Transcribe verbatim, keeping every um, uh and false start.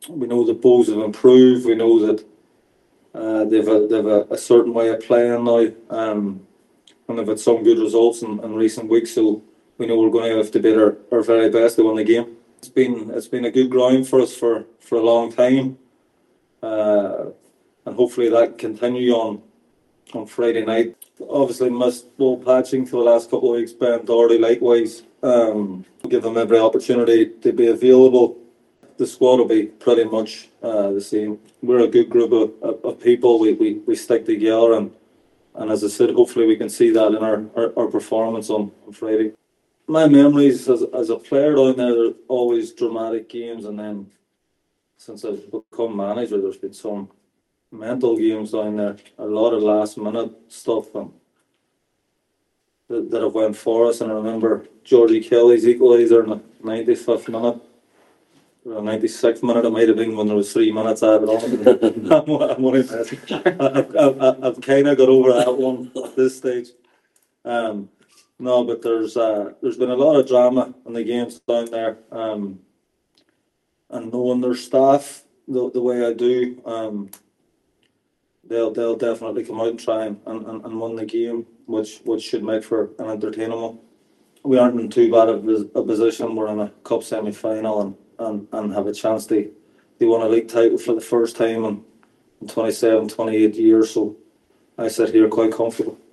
we know that Bows have improved. We know that uh, they've a, they've a, a certain way of playing now, um, and they've had some good results in, in recent weeks. So we know we're going to have to bid our, our very best to win the game. It's been it's been a good ground for us for, for a long time, uh, and hopefully that can continue on on Friday night. Obviously missed Paul Patching for the last couple of weeks. Ben Doherty likewise. Um, give them every opportunity to be available. The squad will be pretty much uh, the same. We're a good group of, of, of people. We, we, we stick together, and, and as I said, hopefully we can see that in our, our, our performance on, on Friday. My memories as, as a player down there, there are always dramatic games, and then since I've become manager, there's been some mental games down there. A lot of last minute stuff and that, that have went for us. And I remember Georgie Kelly's equaliser in the ninety-fifth minute. The ninety-sixth minute it might have been when there was three minutes out of it on. I'm, I'm only messing. I've, I've, I've kind of got over that one at this stage. Um, no, but there's uh, there's been a lot of drama in the games down there. Um, and knowing their staff the, the way I do, um, they'll they'll definitely come out and try and, and, and win the game, which which should make for an entertaining one. We aren't in too bad of a position. We're in a cup semi final and, and, and have a chance to, to win a league title for the first time in, in twenty-seven, twenty-eight years. So I sit here quite comfortable.